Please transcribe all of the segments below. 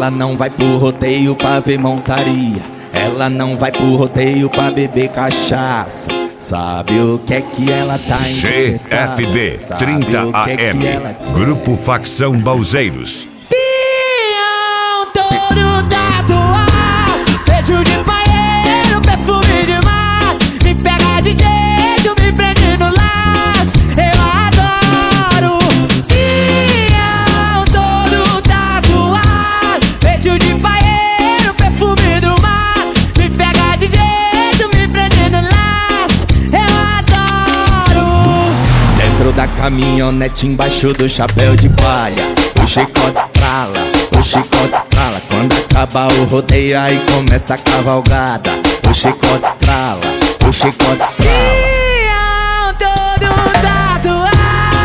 Ela não vai pro rodeio pra ver montaria. Ela não vai pro rodeio pra beber cachaça. Sabe o que é que ela tá interessada? GFB 30 AM, Grupo Facção Balzeiros. Pião todo tatuado, beijo de banheiro, perfume de mar. Me pega de jeito, me prende no laço, eu adoro. Pião todo tatuado, beijo de banheiro, perfume do mar. Me pega de jeito, me prende no laço, eu adoro. Dentro da caminhonete, embaixo do chapéu de palha, o chicote estrala, o chicote estrala. Quando acaba o rodeio, aí começa a cavalgada. O chicote estrala, o chicote estrala. Pião todo tatuado.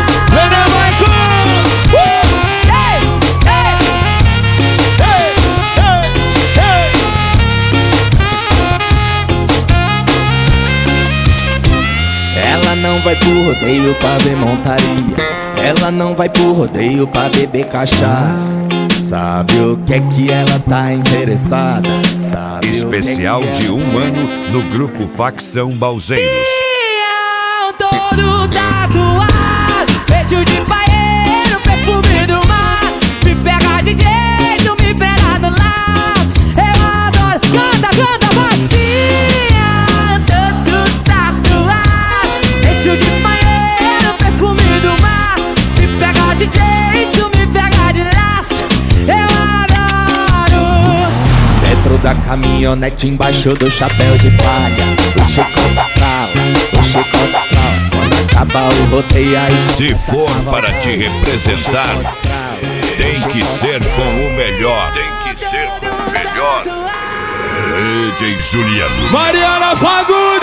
Ela não vai pro rodeio pra ver montaria. Ela não vai pro rodeio pra beber cachaça. Sabe o que é que ela tá interessada? Sabe Especial o que é que de 1 ano do Grupo Facção Balzeiros. Pião todo tatuado, beijo de banheiro, perfume do mar. Me pega de jeito, me pega no laço, eu adoro. Canta, canta, vai. Pião todo tatuado, beijo de banheiro, perfume do mar. Me pega de jeito, me pega de laço, eu adoro. Dentro da caminhonete, embaixo do chapéu de palha, o chicote estrala, o chicote estrala. Quando acaba o rodeio, aí Se for para te representar, tem que ser com o melhor. Tem que ser com o melhor. DJ Juliano. Mariana Fagundes!